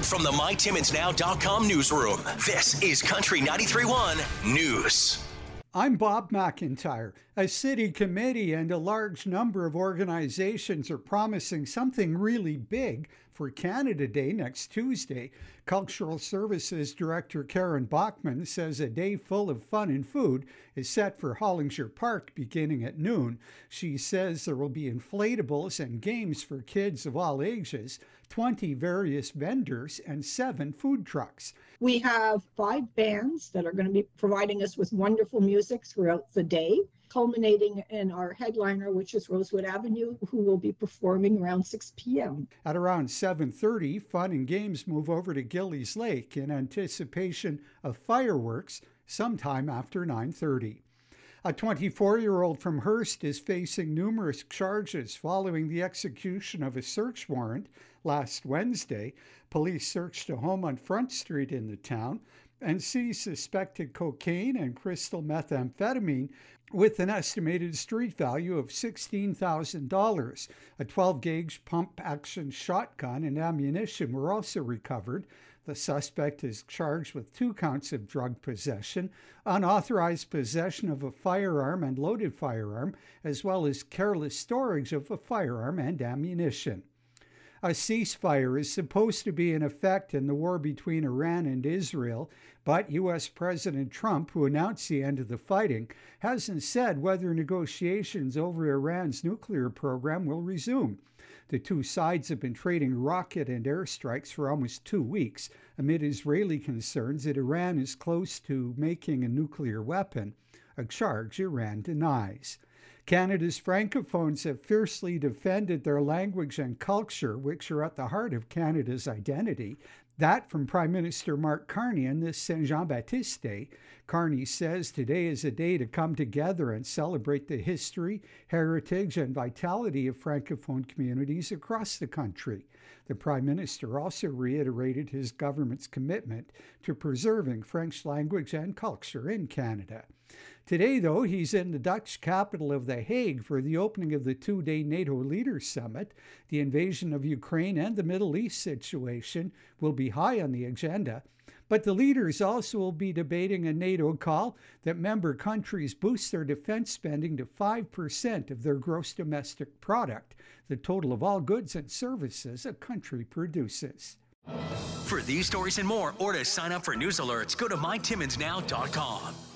from the MyTimmonsNow.com newsroom, this is Country 93.1 News. I'm Bob McIntyre. A city committee and a large number of organizations are promising something really big for Canada Day next Tuesday. Cultural Services Director Karen Bachman says a day full of fun and food is set for Hollinger Park beginning at noon. She says there will be inflatables and games for kids of all ages, 20 various vendors, and 7 food trucks. We have 5 bands that are going to be providing us with wonderful music throughout the day, culminating in our headliner, which is Rosewood Avenue, who will be performing around 6 p.m. At around 7:30, fun and games move over to Gillies Lake in anticipation of fireworks sometime after 9:30. A 24-year-old from Hearst is facing numerous charges following the execution of a search warrant last Wednesday. Police searched a home on Front Street in the town and seized suspected cocaine and crystal methamphetamine with an estimated street value of $16,000. A 12-gauge pump-action shotgun and ammunition were also recovered. The suspect is charged with 2 counts of drug possession, unauthorized possession of a firearm and loaded firearm, as well as careless storage of a firearm and ammunition. A ceasefire is supposed to be in effect in the war between Iran and Israel, but U.S. President Trump, who announced the end of the fighting, hasn't said whether negotiations over Iran's nuclear program will resume. The two sides have been trading rocket and airstrikes for almost 2 weeks, amid Israeli concerns that Iran is close to making a nuclear weapon, a charge Iran denies. Canada's francophones have fiercely defended their language and culture, which are at the heart of Canada's identity. That from Prime Minister Mark Carney on this Saint Jean-Baptiste Day. Carney says today is a day to come together and celebrate the history, heritage, and vitality of Francophone communities across the country. The Prime Minister also reiterated his government's commitment to preserving French language and culture in Canada. Today, though, he's in the Dutch capital of The Hague for the opening of the 2-day NATO Leaders Summit. The invasion of Ukraine and the Middle East situation will be high on the agenda. But the leaders also will be debating a NATO call that member countries boost their defense spending to 5% of their gross domestic product, the total of all goods and services a country produces. For these stories and more, or to sign up for news alerts, go to MyTimmonsNow.com.